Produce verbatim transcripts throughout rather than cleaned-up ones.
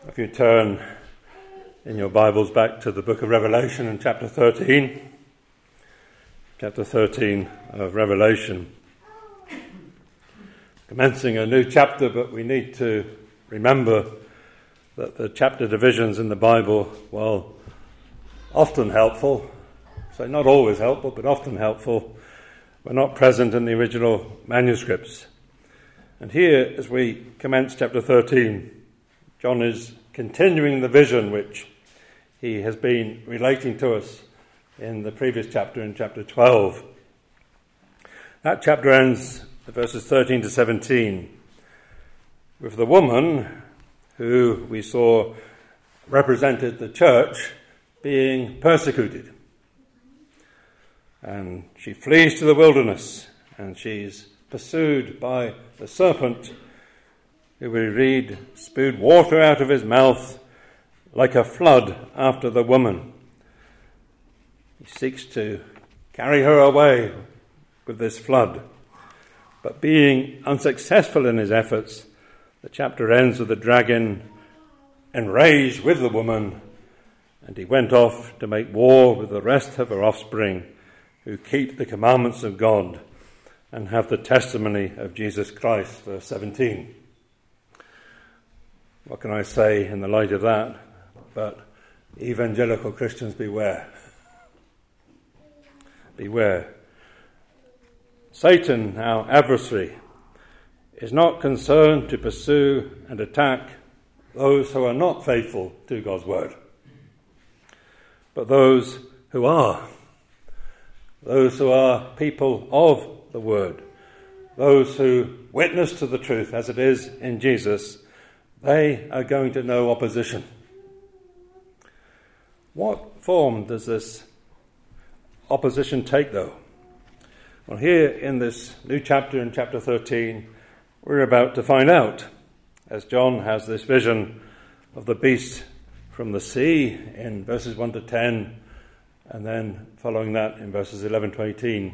If you turn in your Bibles back to the book of Revelation in chapter thirteen, chapter thirteen of Revelation, commencing a new chapter, but we need to remember that the chapter divisions in the Bible, while often helpful, so not always helpful, but often helpful, were not present in the original manuscripts. And here, as we commence chapter thirteen, John is continuing the vision which he has been relating to us in the previous chapter, in chapter twelve. That chapter ends at verses thirteen to seventeen with the woman who we saw represented the church being persecuted. And she flees to the wilderness, and she's pursued by the serpent, who we read spewed water out of his mouth like a flood after the woman. He seeks to carry her away with this flood, but being unsuccessful in his efforts, the chapter ends with the dragon enraged with the woman, and he went off to make war with the rest of her offspring who keep the commandments of God and have the testimony of Jesus Christ. Verse seventeen. What can I say in the light of that? But evangelical Christians, beware. Beware. Satan, our adversary, is not concerned to pursue and attack those who are not faithful to God's word, but those who are. Those who are people of the word, those who witness to the truth as it is in Jesus, they are going to know opposition. What form does this opposition take, though? Well, here in this new chapter, in chapter thirteen, we're about to find out, as John has this vision of the beast from the sea in verses one to ten, and then following that in verses eleven to eighteen,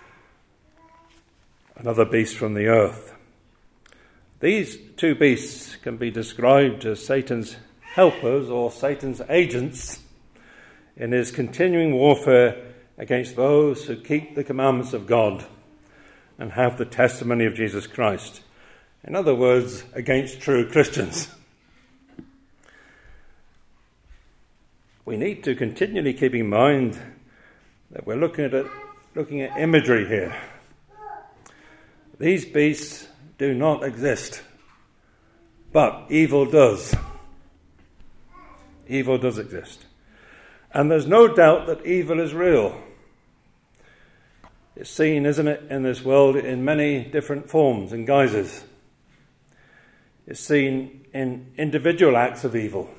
another beast from the earth. These two beasts can be described as Satan's helpers or Satan's agents in his continuing warfare against those who keep the commandments of God and have the testimony of Jesus Christ. In other words, against true Christians. We need to continually keep in mind that we're looking at, looking at imagery here. These beasts do not exist, but evil does. Evil does exist. And there's no doubt that evil is real. It's seen, isn't it, in this world in many different forms and guises. It's seen in individual acts of evil.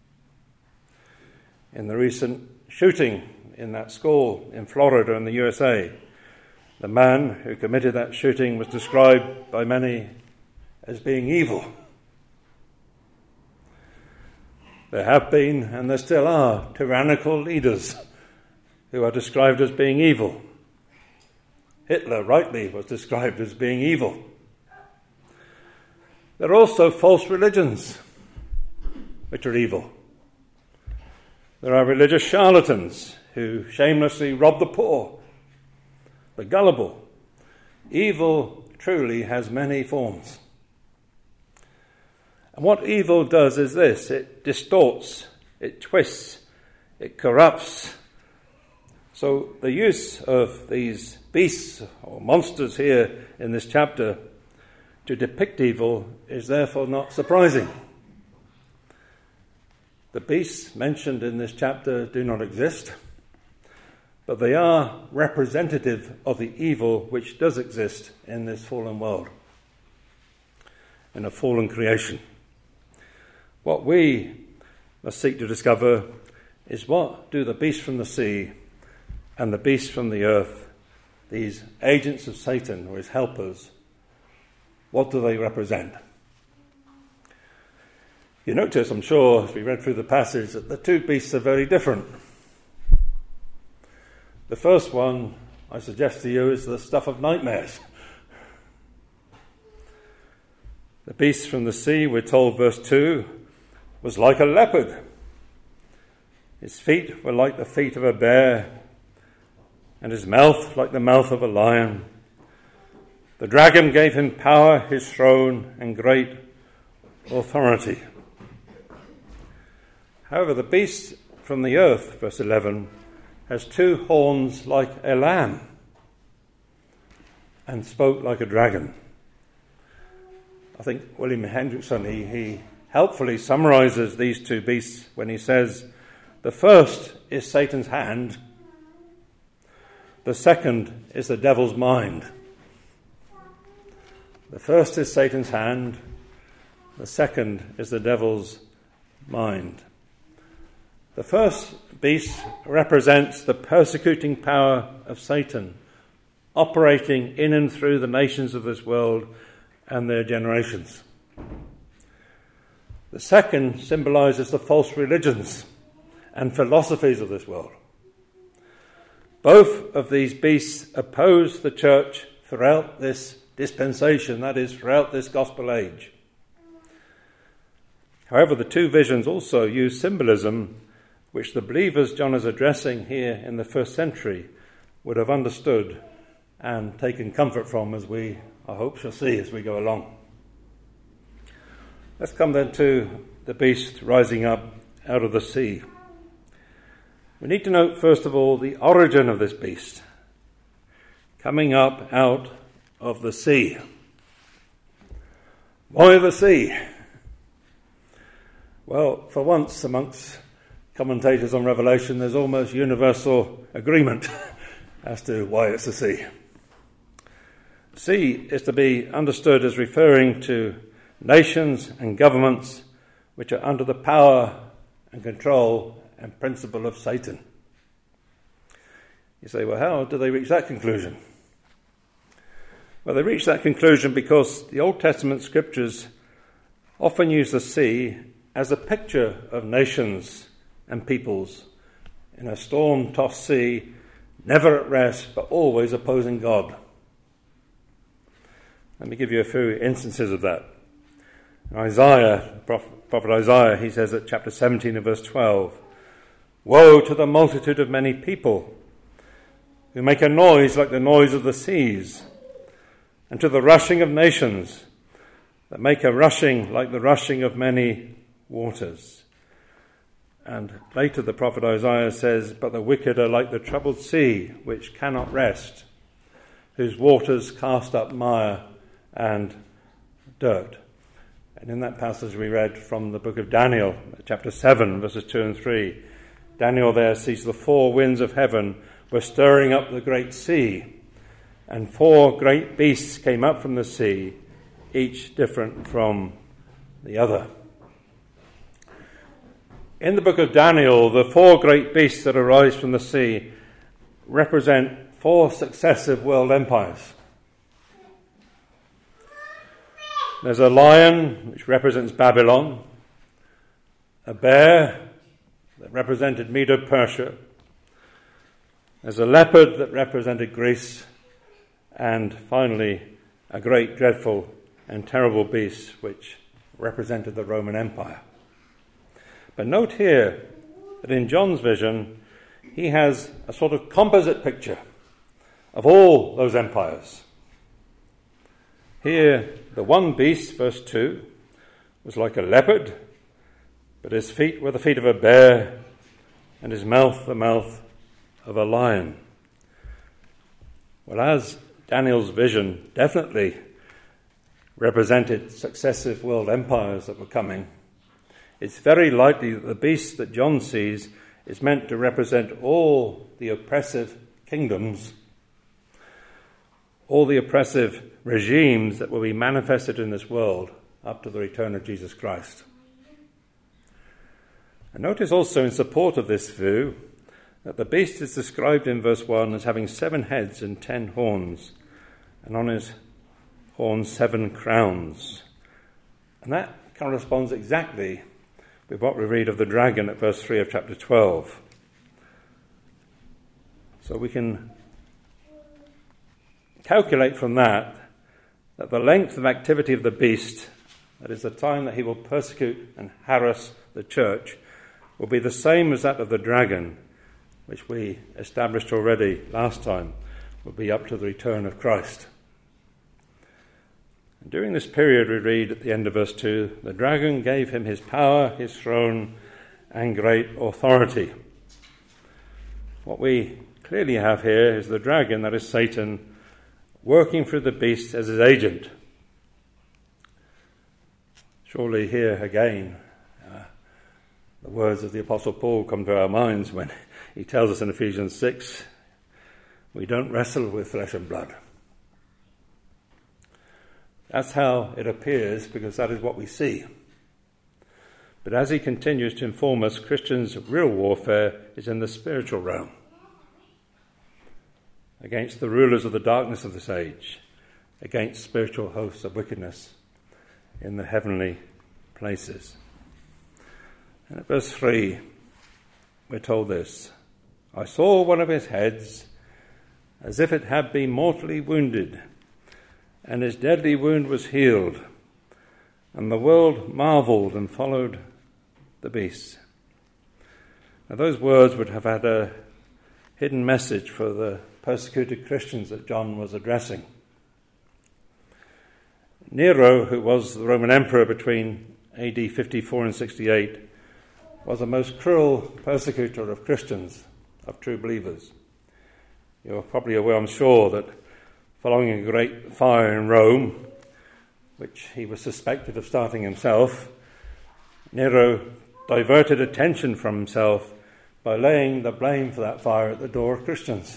In the recent shooting in that school in Florida in the U S A, the man who committed that shooting was described by many as being evil. There have been, and there still are, tyrannical leaders who are described as being evil. Hitler, rightly, was described as being evil. There are also false religions which are evil. There are religious charlatans who shamelessly rob the poor, the gullible. Evil truly has many forms. And what evil does is this: it distorts, it twists, it corrupts. So the use of these beasts or monsters here in this chapter to depict evil is therefore not surprising. The beasts mentioned in this chapter do not exist, but they are representative of the evil which does exist in this fallen world, in a fallen creation. What we must seek to discover is, what do the beasts from the sea and the beasts from the earth, these agents of Satan or his helpers, what do they represent? You notice, I'm sure, as we read through the passage, that the two beasts are very different. The first one, I suggest to you, is the stuff of nightmares. The beasts from the sea, we're told, verse two, was like a leopard. His feet were like the feet of a bear, and his mouth like the mouth of a lion. The dragon gave him power, his throne, and great authority. However, the beast from the earth, verse eleven, has two horns like a lamb and spoke like a dragon. I think William Hendrickson, he, he helpfully summarizes these two beasts when he says, the first is Satan's hand, the second is the devil's mind. The first is Satan's hand, the second is the devil's mind. The first beast represents the persecuting power of Satan, operating in and through the nations of this world and their generations. The second symbolizes the false religions and philosophies of this world. Both of these beasts oppose the church throughout this dispensation, that is, throughout this gospel age. However, the two visions also use symbolism which the believers John is addressing here in the first century would have understood and taken comfort from, as we, I hope, shall see as we go along. Let's come then to the beast rising up out of the sea. We need to note, first of all, the origin of this beast, coming up out of the sea. Why the sea? Well, for once amongst commentators on Revelation, there's almost universal agreement as to why it's the sea. Sea is to be understood as referring to nations and governments which are under the power and control and principle of Satan. You say, well, how do they reach that conclusion? Well, they reach that conclusion because the Old Testament scriptures often use the sea as a picture of nations and peoples in a storm-tossed sea, never at rest, but always opposing God. Let me give you a few instances of that. In Isaiah, prophet, prophet Isaiah, he says at chapter seventeen and verse twelve, "Woe to the multitude of many people who make a noise like the noise of the seas, and to the rushing of nations that make a rushing like the rushing of many waters." And later the prophet Isaiah says, "But the wicked are like the troubled sea, which cannot rest, whose waters cast up mire and dirt." And in that passage we read from the book of Daniel, chapter seven, verses two and three, Daniel there sees the four winds of heaven were stirring up the great sea, and four great beasts came up from the sea, each different from the other. In the book of Daniel, the four great beasts that arise from the sea represent four successive world empires. There's a lion, which represents Babylon, a bear that represented Medo-Persia, there's a leopard that represented Greece, and finally a great, dreadful and terrible beast which represented the Roman Empire. But note here that in John's vision, he has a sort of composite picture of all those empires. Here, the one beast, verse two, was like a leopard, but his feet were the feet of a bear, and his mouth the mouth of a lion. Well, as Daniel's vision definitely represented successive world empires that were coming, it's very likely that the beast that John sees is meant to represent all the oppressive kingdoms, all the oppressive regimes that will be manifested in this world up to the return of Jesus Christ. And notice also in support of this view that the beast is described in verse one as having seven heads and ten horns, and on his horns seven crowns. And that corresponds exactly with what we read of the dragon at verse three of chapter twelve. So we can calculate from that that the length of activity of the beast that is, the time that he will persecute and harass the church, will be the same as that of the dragon, which we established already last time, will be up to the return of Christ. And during this period, we read at the end of verse two, the dragon gave him his power, his throne, and great authority. What we clearly have here is the dragon, that is Satan, working through the beast as his agent. Surely here again, uh, the words of the Apostle Paul come to our minds when he tells us in Ephesians six, we don't wrestle with flesh and blood. That's how it appears, because that is what we see. But as he continues to inform us, Christians' real warfare is in the spiritual realm, against the rulers of the darkness of this age, against spiritual hosts of wickedness in the heavenly places. And at verse three, we're told this, I saw one of his heads as if it had been mortally wounded, and his deadly wound was healed, and the world marveled and followed the beast. Now those words would have had a hidden message for the persecuted Christians that John was addressing. Nero, who was the Roman emperor between A D fifty-four and sixty-eight, was a most cruel persecutor of Christians, of true believers. You're probably aware, I'm sure, that following a great fire in Rome, which he was suspected of starting himself, Nero diverted attention from himself by laying the blame for that fire at the door of Christians.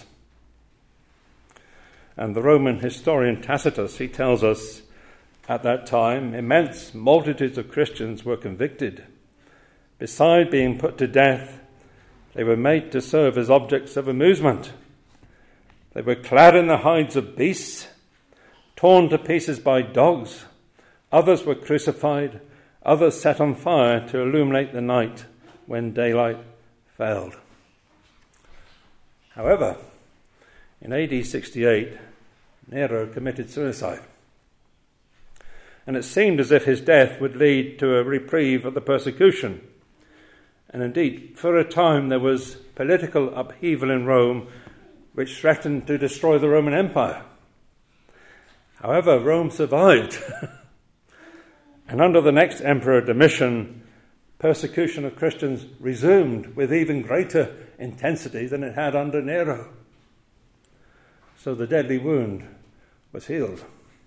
And the Roman historian Tacitus, he tells us, at that time, immense multitudes of Christians were convicted. Beside being put to death, they were made to serve as objects of amusement. They were clad in the hides of beasts, torn to pieces by dogs. Others were crucified, others set on fire to illuminate the night when daylight failed. However, in A D sixty-eight, Nero committed suicide. And it seemed as if his death would lead to a reprieve of the persecution. And indeed, for a time there was political upheaval in Rome which threatened to destroy the Roman Empire. However, Rome survived. And under the next emperor, Domitian, persecution of Christians resumed with even greater intensity than it had under Nero. So the deadly wound was healed.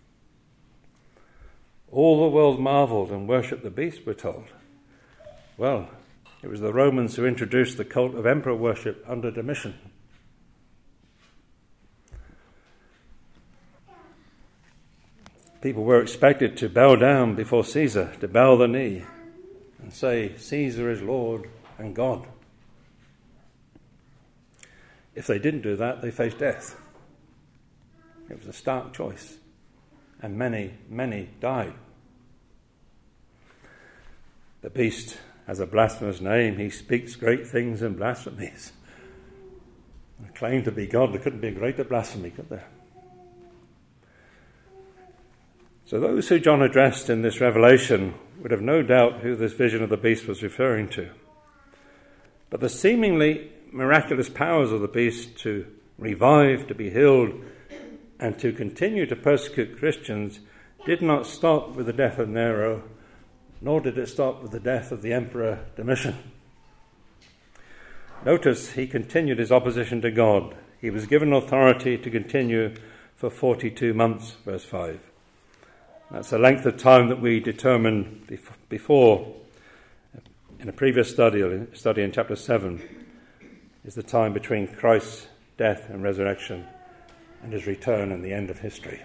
All the world marveled and worshipped the beast, we're told. Well, it was the Romans who introduced the cult of emperor worship under Domitian. People were expected to bow down before Caesar, to bow the knee and say, Caesar is Lord and God. If they didn't do that, they faced death. It was a stark choice, and many, many died. The beast has a blasphemous name. He speaks great things and blasphemies. They claim to be God. There couldn't be a greater blasphemy, could there? So those who John addressed in this revelation would have no doubt who this vision of the beast was referring to. But the seemingly miraculous powers of the beast to revive, to be healed, and to continue to persecute Christians did not stop with the death of Nero, nor did it stop with the death of the Emperor Domitian. Notice he continued his opposition to God. He was given authority to continue for forty-two months, verse five. That's the length of time that we determined before in a previous study, study in chapter seven, is the time between Christ's death and resurrection and his return and the end of history.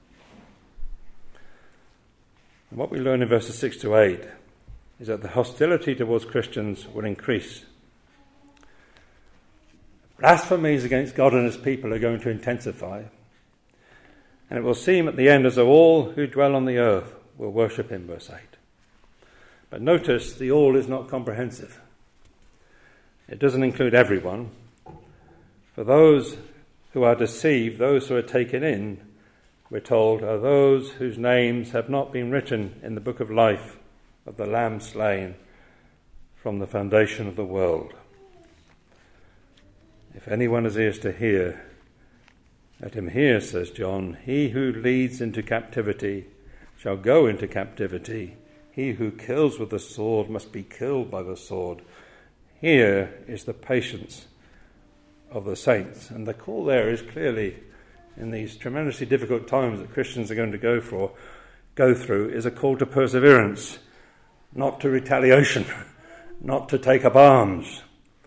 And what we learn in verses six to eight is that the hostility towards Christians will increase. Blasphemies against God and his people are going to intensify. And it will seem at the end as though all who dwell on the earth will worship him, verse eight. But notice the all is not comprehensive. It doesn't include everyone. For those who are deceived, those who are taken in, we're told, are those whose names have not been written in the book of life of the Lamb slain from the foundation of the world. If anyone has ears to hear, let him hear, says John. He who leads into captivity shall go into captivity. He who kills with the sword must be killed by the sword. Here is the patience of the saints. And the call there is clearly, in these tremendously difficult times that Christians are going to go for, go through, is a call to perseverance, not to retaliation, not to take up arms.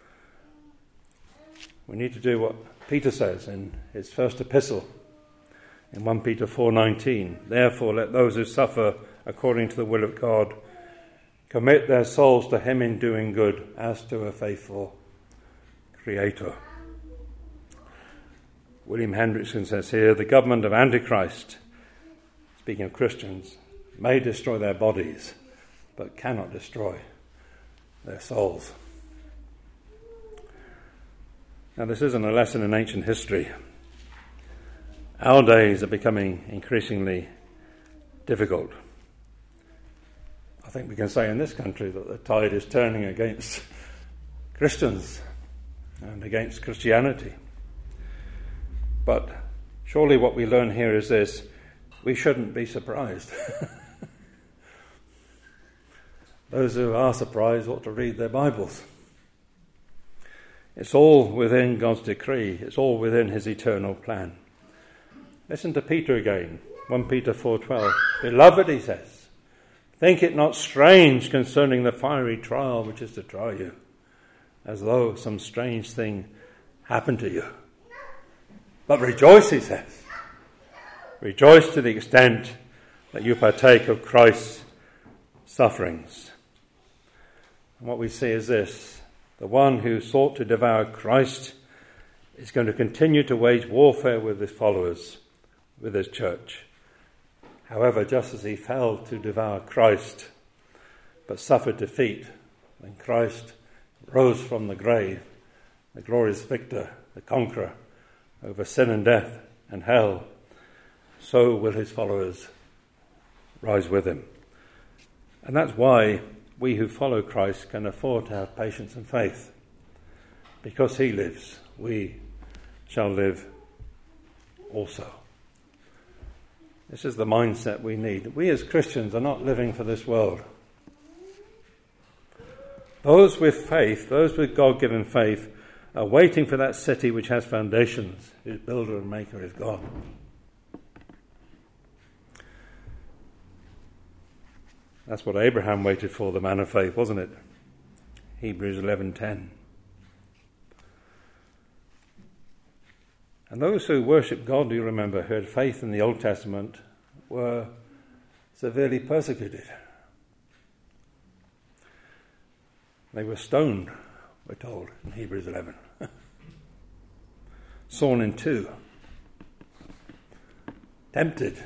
We need to do what Peter says in his first epistle, in First Peter four nineteen. Therefore, let those who suffer according to the will of God commit their souls to him in doing good, as to a faithful Creator. William Hendrickson says here, the government of Antichrist, speaking of Christians, may destroy their bodies, but cannot destroy their souls. Now, this isn't a lesson in ancient history. Our days are becoming increasingly difficult. I think we can say in this country that the tide is turning against Christians and against Christianity. But surely what we learn here is this: we shouldn't be surprised. Those who are surprised ought to read their Bibles. It's all within God's decree. It's all within his eternal plan. Listen to Peter again. First Peter four twelve. Beloved, he says, think it not strange concerning the fiery trial which is to try you, as though some strange thing happened to you. But rejoice, he says. Rejoice to the extent that you partake of Christ's sufferings. And what we see is this: the one who sought to devour Christ is going to continue to wage warfare with his followers, with his church. However, just as he fell to devour Christ, but suffered defeat when Christ rose from the grave, the glorious victor, the conqueror over sin and death and hell, so will his followers rise with him. And that's why we who follow Christ can afford to have patience and faith. Because he lives, we shall live also. This is the mindset we need. We as Christians are not living for this world. Those with faith, those with God-given faith, are waiting for that city which has foundations, whose builder and maker is God. That's what Abraham waited for, the man of faith, wasn't it? Hebrews eleven ten. And those who worship God, do you remember, who had faith in the Old Testament, were severely persecuted. They were stoned, we're told, in Hebrews eleven. Sawn in two. Tempted.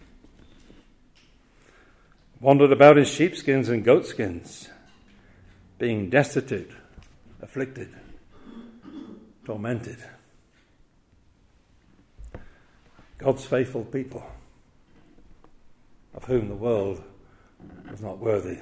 Wandered about in sheepskins and goatskins, being destitute, afflicted, tormented. God's faithful people, of whom the world was not worthy,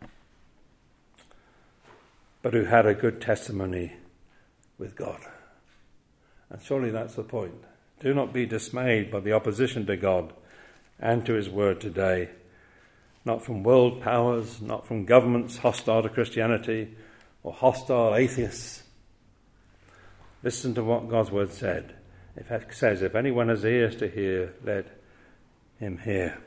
but who had a good testimony with God. And surely that's the point. Do not be dismayed by the opposition to God and to his word today. Not from world powers, not from governments hostile to Christianity or hostile atheists. Listen to what God's word said. It says, if anyone has ears to hear, let him hear.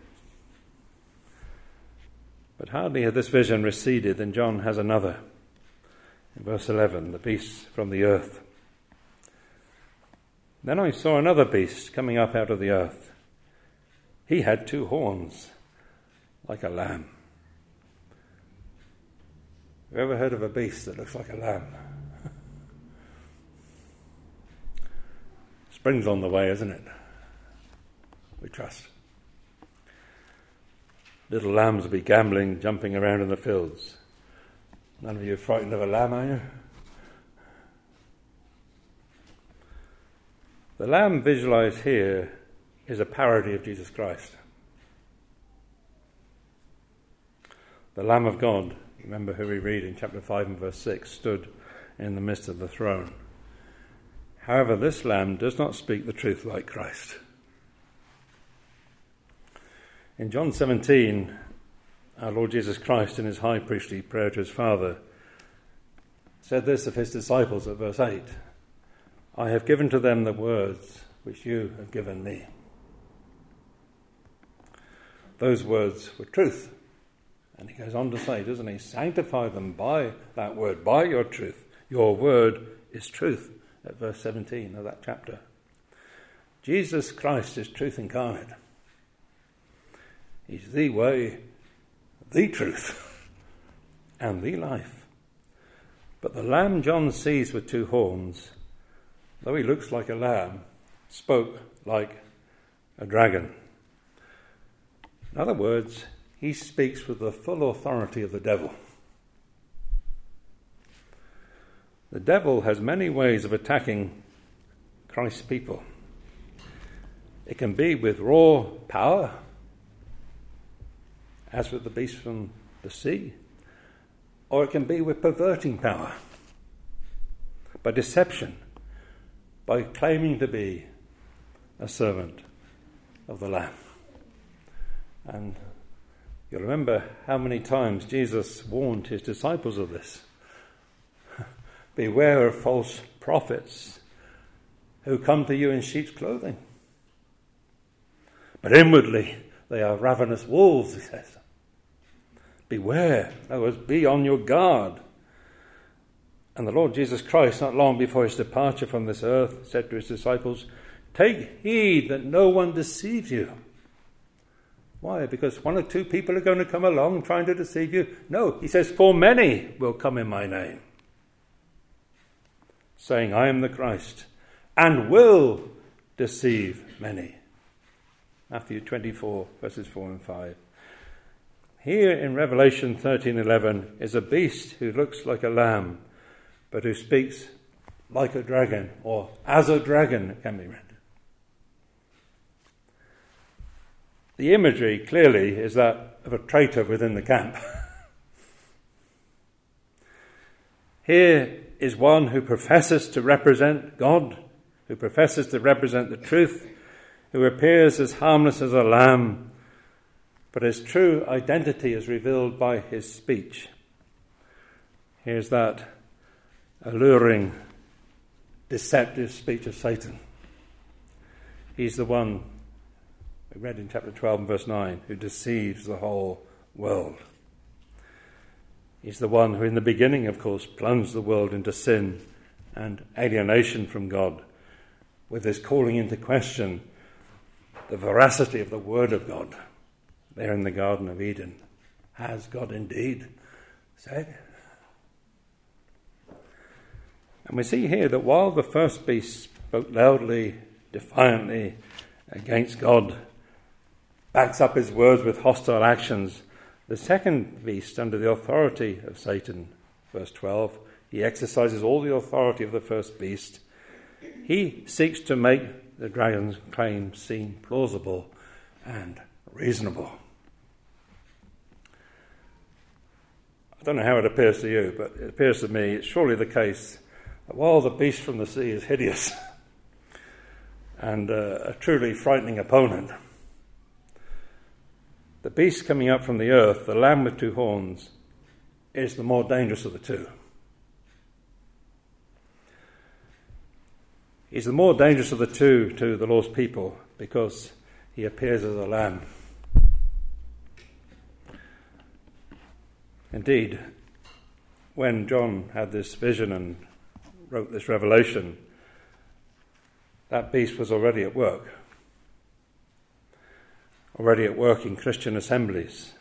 But hardly had this vision receded than John has another. In verse eleven, the beast from the earth. Then I saw another beast coming up out of the earth. He had two horns, like a lamb. Have you ever heard of a beast that looks like a lamb? Spring's on the way, isn't it? We trust. Little lambs will be gambling, jumping around in the fields. None of you are frightened of a lamb, are you? The lamb visualized here is a parody of Jesus Christ. The Lamb of God, remember who we read in chapter five and verse six, stood in the midst of the throne. However, this Lamb does not speak the truth like Christ. In John seventeen, our Lord Jesus Christ, in his high priestly prayer to his Father, said this of his disciples at verse eight, I have given to them the words which you have given me. Those words were truth. And he goes on to say, doesn't he, sanctify them by that word, by your truth. Your word is truth, at verse seventeen of that chapter. Jesus Christ is truth incarnate. He's the way, the truth, and the life. But the Lamb John sees with two horns, though he looks like a lamb, spoke like a dragon. In other words, he speaks with the full authority of the devil. The devil has many ways of attacking Christ's people. It can be with raw power, as with the beast from the sea, or it can be with perverting power, by deception, by claiming to be a servant of the Lamb. And you'll remember how many times Jesus warned his disciples of this. Beware of false prophets who come to you in sheep's clothing, but inwardly they are ravenous wolves, he says. Beware, in other words, be on your guard. And the Lord Jesus Christ, not long before his departure from this earth, said to his disciples, take heed that no one deceives you. Why? Because one or two people are going to come along trying to deceive you? No, he says, for many will come in my name, saying, I am the Christ, and will deceive many. Matthew twenty-four, verses four and five. Here in Revelation thirteen eleven is a beast who looks like a lamb, but who speaks like a dragon, or as a dragon, it can be read. The imagery, clearly, is that of a traitor within the camp. Here is one who professes to represent God, who professes to represent the truth, who appears as harmless as a lamb, but his true identity is revealed by his speech. Here's that alluring, deceptive speech of Satan. He's the one we read in chapter twelve and verse nine, who deceives the whole world. He's the one who in the beginning, of course, plunged the world into sin and alienation from God, with his calling into question the veracity of the word of God there in the Garden of Eden. Has God indeed said? And we see here that while the first beast spoke loudly, defiantly against God, backs up his words with hostile actions, the second beast, under the authority of Satan, verse twelve, he exercises all the authority of the first beast. He seeks to make the dragon's claim seem plausible and reasonable. I don't know how it appears to you, but it appears to me it's surely the case that while the beast from the sea is hideous and uh, a truly frightening opponent, the beast coming up from the earth, the lamb with two horns, is the more dangerous of the two. He's the more dangerous of the two to the Lord's people because he appears as a lamb. Indeed, when John had this vision and wrote this revelation, that beast was already at work. Already at work in Christian assemblies.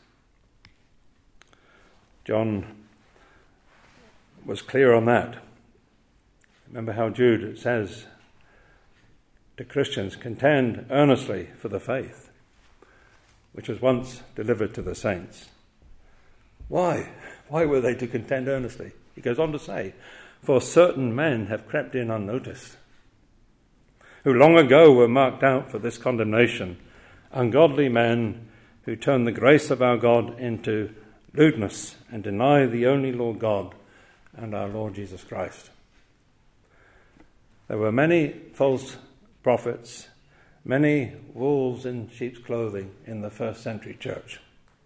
John was clear on that. Remember how Jude says to Christians, contend earnestly for the faith which was once delivered to the saints. Why? Why were they to contend earnestly? He goes on to say, for certain men have crept in unnoticed, who long ago were marked out for this condemnation, ungodly men who turn the grace of our God into lewdness and deny the only Lord God and our Lord Jesus Christ. There were many false prophets, many wolves in sheep's clothing in the first century church.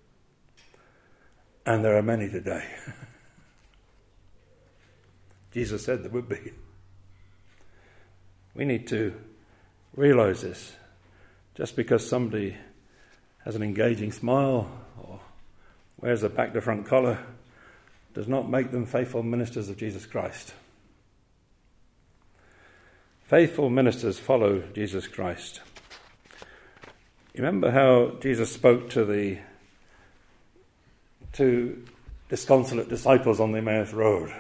And there are many today. Jesus said there would be. We need to realize this. Just because somebody has an engaging smile or wears a back-to-front collar does not make them faithful ministers of Jesus Christ. Faithful ministers follow Jesus Christ. You remember how Jesus spoke to the two disconsolate disciples on the Emmaus Road?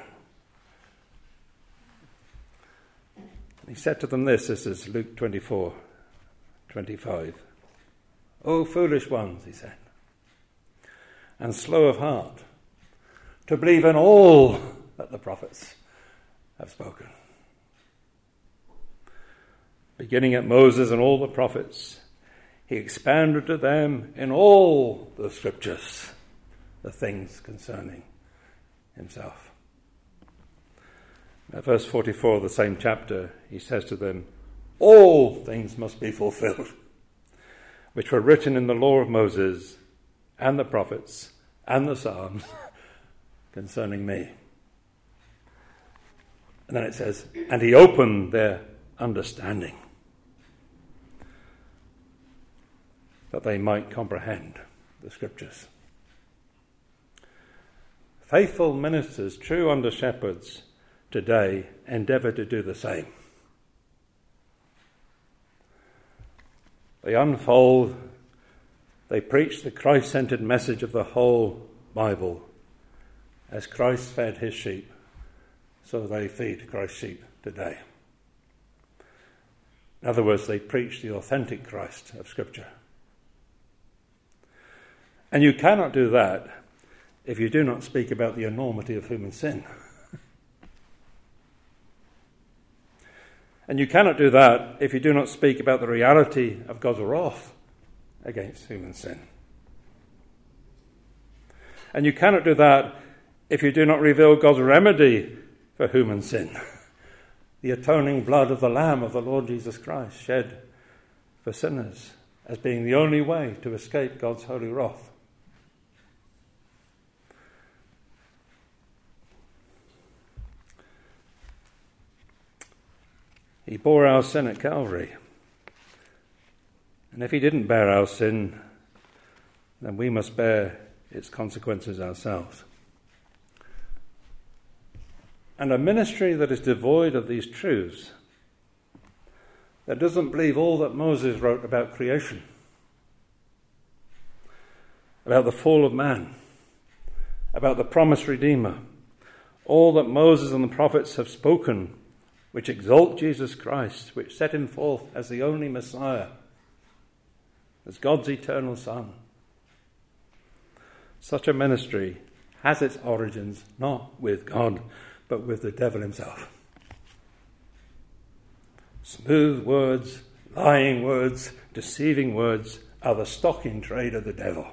He said to them this, this is Luke twenty-four, twenty-five. "O foolish ones," he said, "and slow of heart, to believe in all that the prophets have spoken." Beginning at Moses and all the prophets, he expounded to them in all the scriptures the things concerning himself. At verse forty-four of the same chapter, he says to them, "All things must be fulfilled, which were written in the law of Moses and the prophets and the Psalms concerning me." And then it says, "And he opened their understanding, that they might comprehend the scriptures." Faithful ministers, true under-shepherds today, endeavour to do the same. They unfold, they preach the Christ-centered message of the whole Bible. As Christ fed his sheep, so they feed Christ's sheep today. In other words, they preach the authentic Christ of Scripture. And you cannot do that if you do not speak about the enormity of human sin. And you cannot do that if you do not speak about the reality of God's wrath against human sin. And you cannot do that if you do not reveal God's remedy for human sin. The atoning blood of the Lamb of the Lord Jesus Christ shed for sinners as being the only way to escape God's holy wrath. He bore our sin at Calvary. And if he didn't bear our sin, then we must bear its consequences ourselves. And a ministry that is devoid of these truths, that doesn't believe all that Moses wrote about creation, about the fall of man, about the promised Redeemer, all that Moses and the prophets have spoken, which exalt Jesus Christ, which set him forth as the only Messiah, as God's eternal Son. Such a ministry has its origins not with God, but with the devil himself. Smooth words, lying words, deceiving words are the stock in trade of the devil.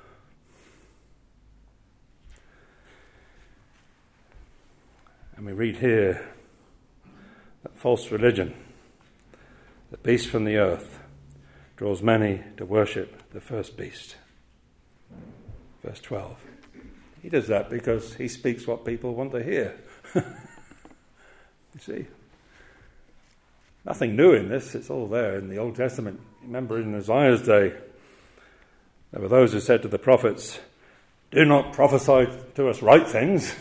And we read here that false religion, the beast from the earth, draws many to worship the first beast. Verse twelve. He does that because he speaks what people want to hear. You see? Nothing new in this, it's all there in the Old Testament. Remember in Isaiah's day, there were those who said to the prophets, "Do not prophesy to us right things.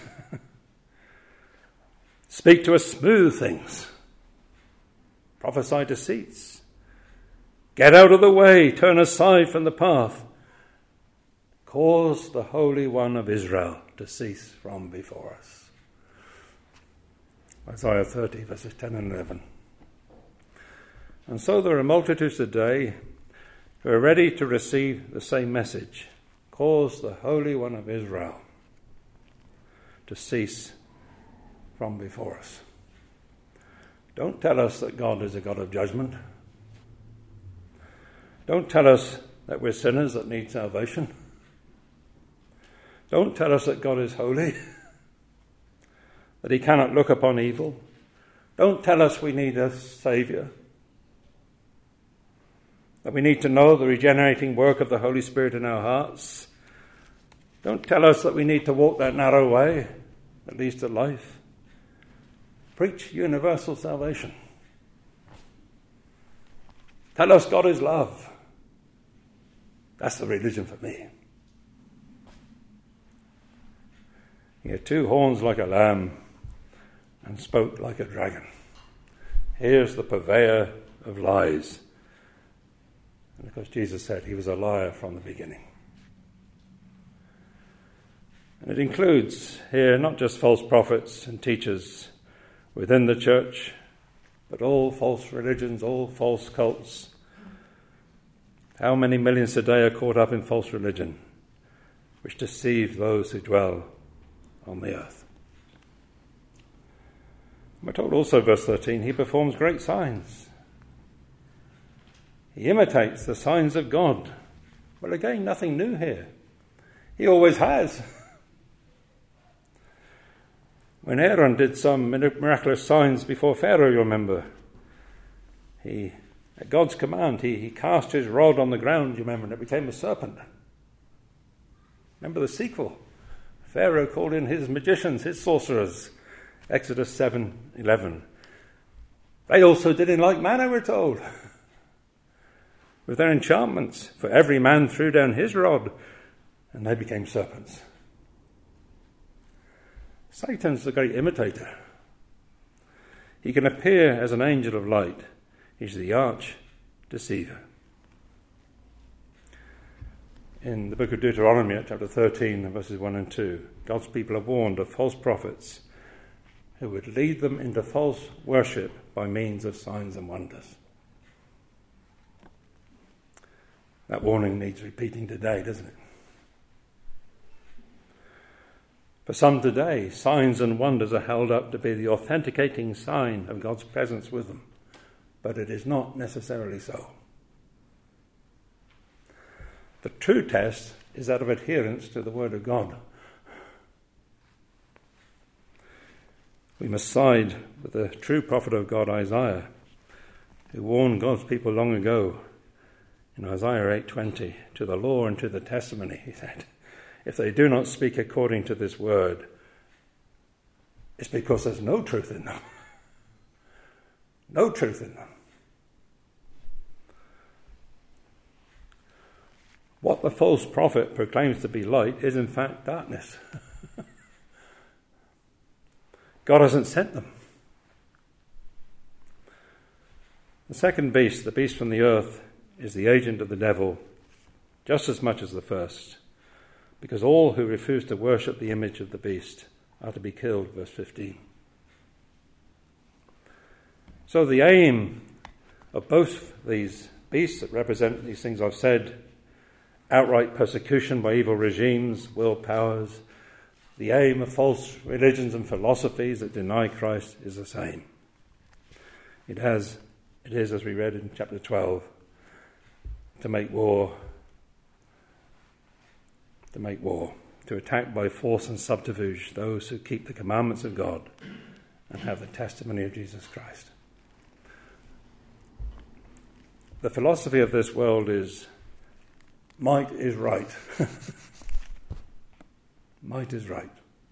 Speak to us smooth things. Prophesy deceits. Get out of the way, turn aside from the path. Cause the Holy One of Israel to cease from before us." Isaiah thirty, verses ten and eleven. And so there are multitudes today who are ready to receive the same message. Cause the Holy One of Israel to cease from before us. Don't tell us that God is a God of judgment. Don't tell us that we're sinners that need salvation. Don't tell us that God is holy, that he cannot look upon evil. Don't tell us we need a Saviour, that we need to know the regenerating work of the Holy Spirit in our hearts. Don't tell us that we need to walk that narrow way that leads to life. Preach universal salvation. Tell us God is love. That's the religion for me. He had two horns like a lamb and spoke like a dragon. Here's the purveyor of lies. And of course Jesus said he was a liar from the beginning. And it includes here not just false prophets and teachers within the church, but all false religions, all false cults. How many millions today are caught up in false religion, which deceive those who dwell on the earth? We're told also, verse thirteen, he performs great signs. He imitates the signs of God. Well, again, nothing new here. He always has. When Aaron did some miraculous signs before Pharaoh, you remember, he, at God's command, he, he cast his rod on the ground, you remember, and it became a serpent. Remember the sequel? Pharaoh called in his magicians, his sorcerers, Exodus seven eleven. They also did in like manner, we're told, with their enchantments, for every man threw down his rod, and they became serpents. Satan's the great imitator. He can appear as an angel of light. He's the arch deceiver. In the book of Deuteronomy, at chapter thirteen, verses one and two, God's people are warned of false prophets who would lead them into false worship by means of signs and wonders. That warning needs repeating today, doesn't it? For some today, signs and wonders are held up to be the authenticating sign of God's presence with them, but it is not necessarily so. The true test is that of adherence to the Word of God. We must side with the true prophet of God, Isaiah, who warned God's people long ago in Isaiah eight twenty, to the law and to the testimony, he said, if they do not speak according to this word, it's because there's no truth in them. No truth in them. What the false prophet proclaims to be light is in fact darkness. God hasn't sent them. The second beast, the beast from the earth, is the agent of the devil just as much as the first, because all who refuse to worship the image of the beast are to be killed, verse fifteen. So the aim of both these beasts that represent these things I've said, outright persecution by evil regimes, world powers, the aim of false religions and philosophies that deny Christ is the same. It has, it is, as we read in chapter twelve, to make war, to make war, to attack by force and subterfuge those who keep the commandments of God and have the testimony of Jesus Christ. The philosophy of this world is might is right. Might is right.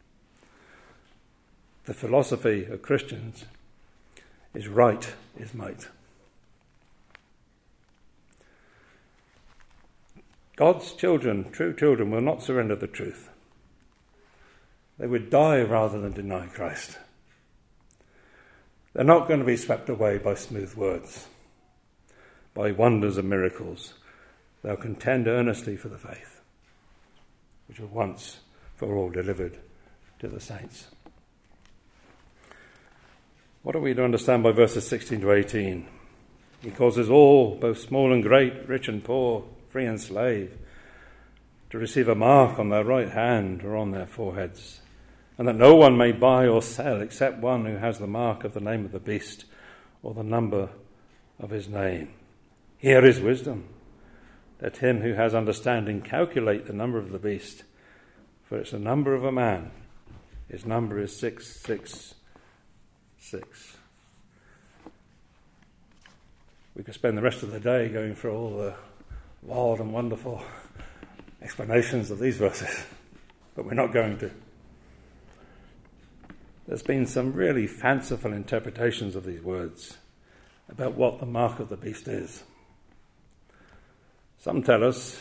The philosophy of Christians is right is might. God's children, true children, will not surrender the truth. They would die rather than deny Christ. They're not going to be swept away by smooth words, by wonders and miracles. They'll contend earnestly for the faith, which was once for all delivered to the saints. What are we to understand by verses sixteen to eighteen? He causes all, both small and great, rich and poor, free and slave, to receive a mark on their right hand or on their foreheads, and that no one may buy or sell except one who has the mark of the name of the beast or the number of his name. Here is wisdom. Let him who has understanding calculate the number of the beast, for it's the number of a man. His number is six six six. We could spend the rest of the day going through all the wild and wonderful explanations of these verses, but we're not going to. There's been some really fanciful interpretations of these words about what the mark of the beast is. Some tell us,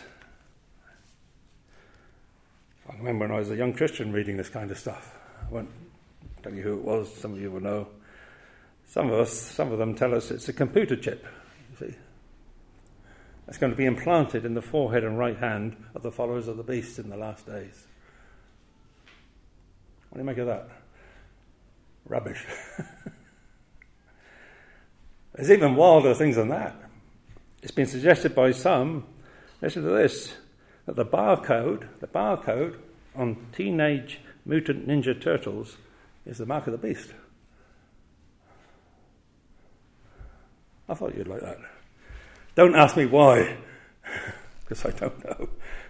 I remember when I was a young Christian reading this kind of stuff. I won't tell you who it was, some of you will know. Some of us, some of them tell us it's a computer chip, you see. That's going to be implanted in the forehead and right hand of the followers of the beast in the last days. What do you make of that? Rubbish. There's even wilder things than that. It's been suggested by some, listen to this, that the barcode, the barcode on Teenage Mutant Ninja Turtles is the mark of the beast. I thought you'd like that. Don't ask me why, because I don't know.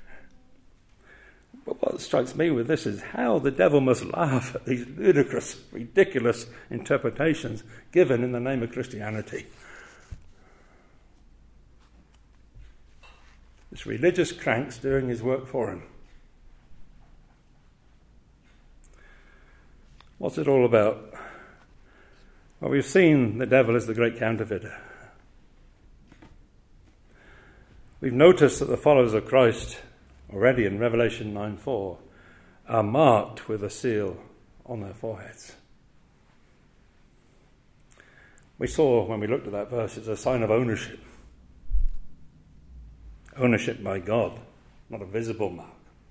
But what strikes me with this is how the devil must laugh at these ludicrous, ridiculous interpretations given in the name of Christianity. This religious crank's doing his work for him. What's it all about? Well, we've seen the devil as the great counterfeiter. We've noticed that the followers of Christ already in Revelation nine four are marked with a seal on their foreheads. We saw when we looked at that verse, it's a sign of ownership. Ownership by God, not a visible mark.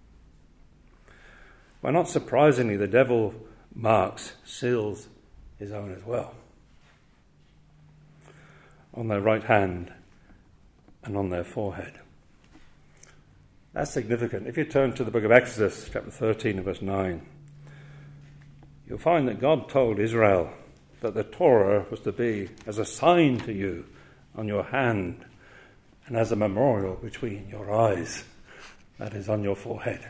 Well, not surprisingly, the devil marks, seals his own as well. On their right hand and on their forehead. That's significant. If you turn to the book of Exodus, chapter thirteen and verse nine, you'll find that God told Israel that the Torah was to be as a sign to you on your hand and as a memorial between your eyes, that is, on your forehead.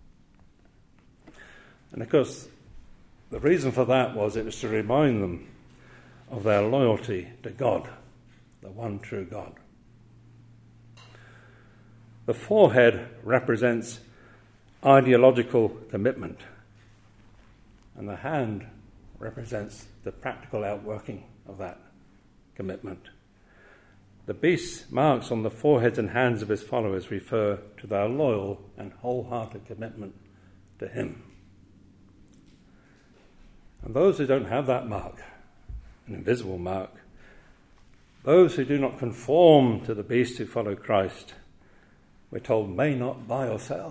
And of course, the reason for that was it was to remind them of their loyalty to God, the one true God. The forehead represents ideological commitment, and the hand represents the practical outworking of that commitment. The beast's marks on the foreheads and hands of his followers refer to their loyal and wholehearted commitment to him. And those who don't have that mark, an invisible mark, those who do not conform to the beast who follow Christ, we're told, may not buy or sell.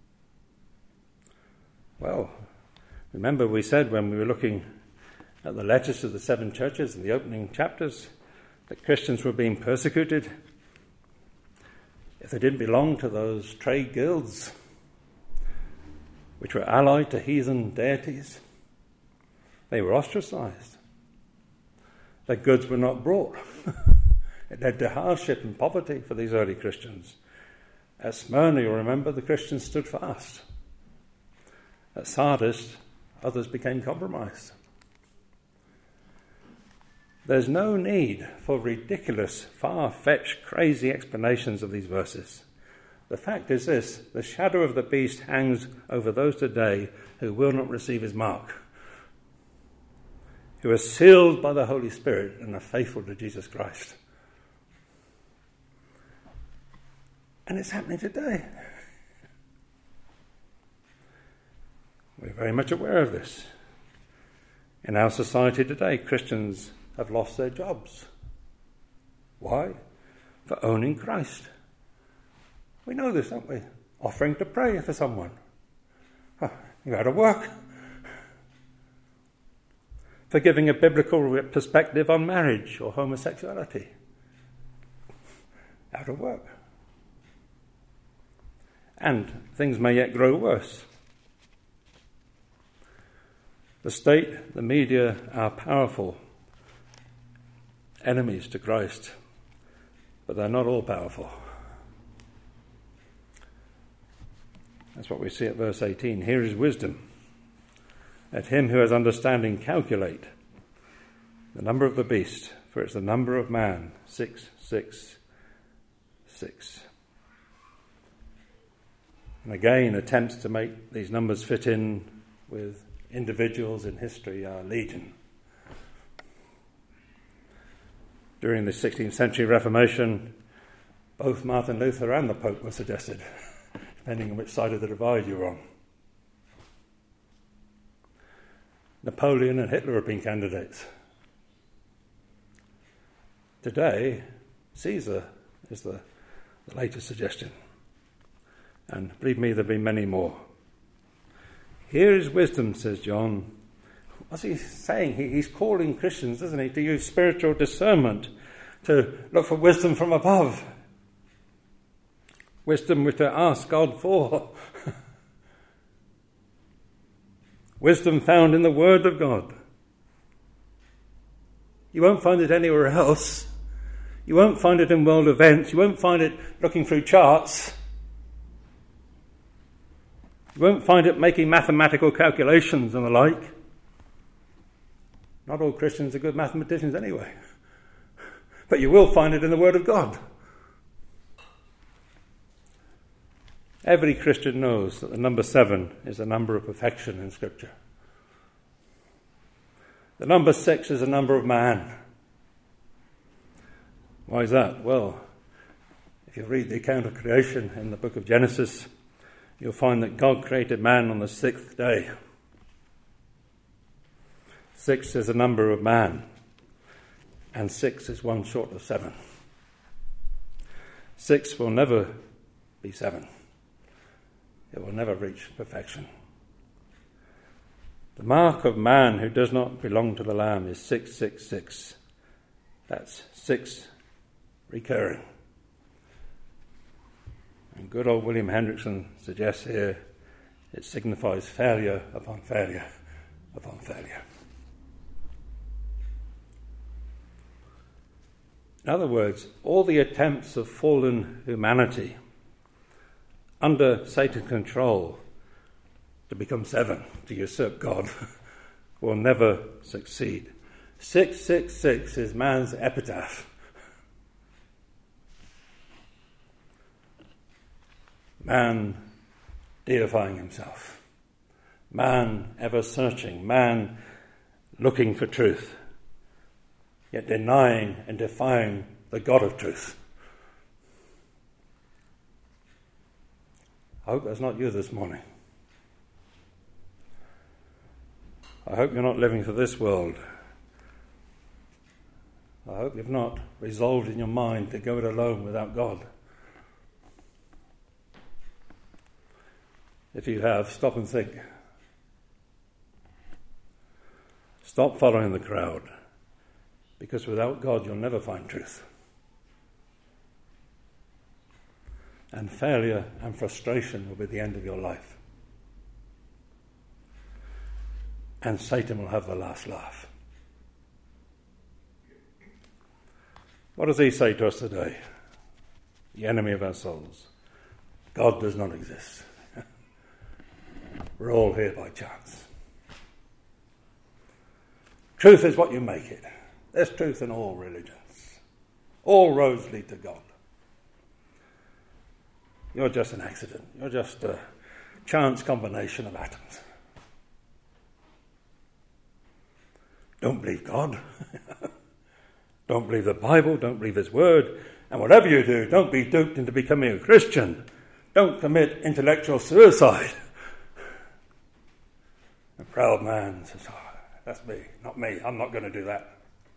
Well, remember we said when we were looking at the letters to the seven churches in the opening chapters that Christians were being persecuted if they didn't belong to those trade guilds which were allied to heathen deities. They were ostracized. Their goods were not brought. It led to hardship and poverty for these early Christians. At Smyrna, you remember, the Christians stood fast. At Sardis, others became compromised. There's no need for ridiculous, far-fetched, crazy explanations of these verses. The fact is this: the shadow of the beast hangs over those today who will not receive his mark, who are sealed by the Holy Spirit and are faithful to Jesus Christ. And it's happening today. We're very much aware of this. In our society today, Christians have lost their jobs. Why? For owning Christ. We know this, don't we? Offering to pray for someone. Oh, you're out of work. For giving a biblical perspective on marriage or homosexuality. Out of work. And things may yet grow worse. The state, the media are powerful enemies to Christ, but they're not all powerful. That's what we see at verse eighteen. Here is wisdom. Let him who has understanding calculate the number of the beast, for it's the number of man, six, six, six. And again, attempts to make these numbers fit in with individuals in history are legion. During the sixteenth century Reformation, both Martin Luther and the Pope were suggested, depending on which side of the divide you're on. Napoleon and Hitler have been candidates. Today, Caesar is the, the latest suggestion. And believe me, there have been many more. Here is wisdom, says John. What's he saying? He, he's calling Christians, isn't he, to use spiritual discernment, to look for wisdom from above. Wisdom which to ask God for. Wisdom found in the Word of God. You won't find it anywhere else. You won't find it in world events. You won't find it looking through charts. You won't find it making mathematical calculations and the like. Not all Christians are good mathematicians anyway. But you will find it in the Word of God. Every Christian knows that the number seven is the number of perfection in Scripture. The number six is a number of man. Why is that? Well, if you read the account of creation in the book of Genesis, you'll find that God created man on the sixth day. Six is a number of man, and six is one short of seven. Six will never be seven. It will never reach perfection. The mark of man who does not belong to the Lamb is six six six. That's six recurring. And good old William Hendrickson suggests here it signifies failure upon failure upon failure. In other words, all the attempts of fallen humanity under Satan's control to become seven, to usurp God, will never succeed. six six six is man's epitaph. Man deifying himself. Man ever searching. Man looking for truth, yet denying and defying the God of truth. I hope that's not you this morning. I hope you're not living for this world. I hope you've not resolved in your mind to go it alone without God. If you have, stop and think. Stop following the crowd, because without God you'll never find truth. And failure and frustration will be the end of your life. And Satan will have the last laugh. What does he say to us today? The enemy of our souls. God does not exist. We're all here by chance. Truth is what you make it. There's truth in all religions. All roads lead to God. You're just an accident. You're just a chance combination of atoms. Don't believe God. Don't believe the Bible. Don't believe His Word. And whatever you do, don't be duped into becoming a Christian. Don't commit intellectual suicide. A proud man says, oh, that's me, not me. I'm not going to do that.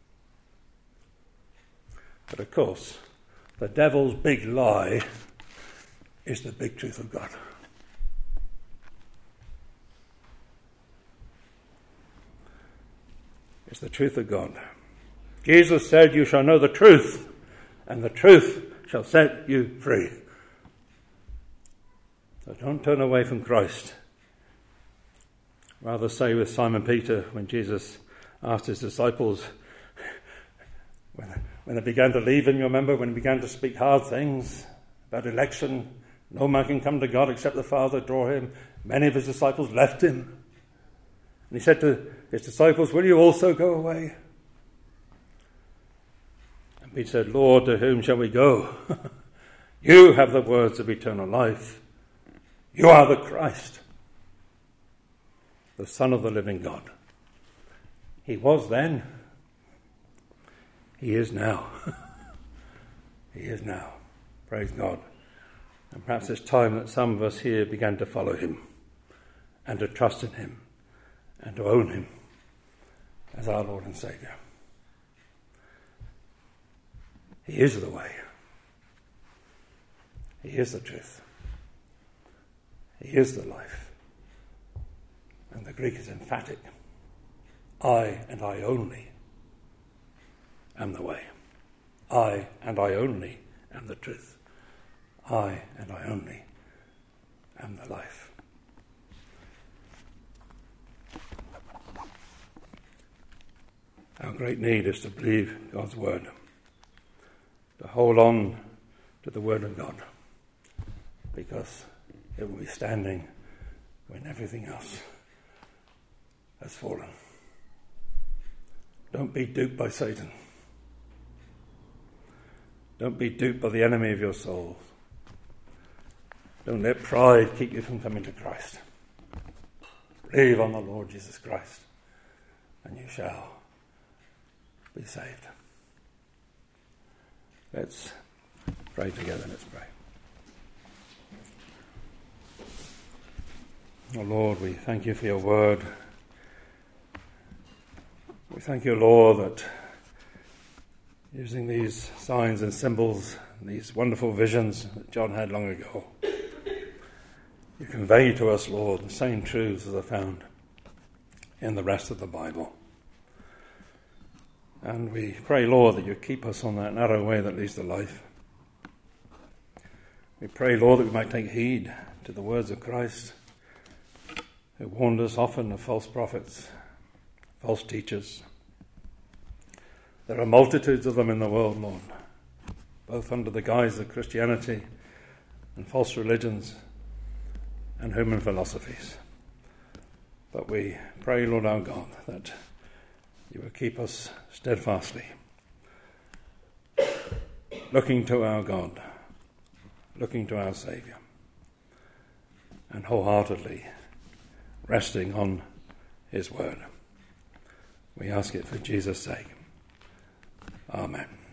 But of course, the devil's big lie is the big truth of God. It's the truth of God. Jesus said, you shall know the truth, and the truth shall set you free. So don't turn away from Christ. Rather say with Simon Peter when Jesus asked his disciples, When, when they began to leave him, you remember, when he began to speak hard things about election, no man can come to God except the Father draw him. Many of his disciples left him. And he said to his disciples, will you also go away? And Peter said, Lord, to whom shall we go? You have the words of eternal life. You are the Christ, the Son of the living God. He was then. He is now. He is now. Praise God. And perhaps it's time that some of us here began to follow him and to trust in him and to own him as our Lord and Saviour. He is the way. He is the truth. He is the life. And the Greek is emphatic. I and I only am the way. I and I only am the truth. I and I only am the life. Our great need is to believe God's word, to hold on to the word of God, because it will be standing when everything else has fallen. Don't be duped by Satan. Don't be duped by the enemy of your souls. Don't let pride keep you from coming to Christ. Believe on the Lord Jesus Christ, and you shall be saved. Let's pray together. Let's pray. Oh Lord, we thank you for your word. We thank you, Lord, that using these signs and symbols, these wonderful visions that John had long ago, you convey to us, Lord, the same truths as are found in the rest of the Bible. And we pray, Lord, that you keep us on that narrow way that leads to life. We pray, Lord, that we might take heed to the words of Christ, who warned us often of false prophets, false teachers. There are multitudes of them in the world, Lord, both under the guise of Christianity and false religions and human philosophies. But we pray, Lord our God, that you will keep us steadfastly looking to our God, looking to our Saviour, and wholeheartedly resting on his word. We ask it for Jesus' sake. Amen.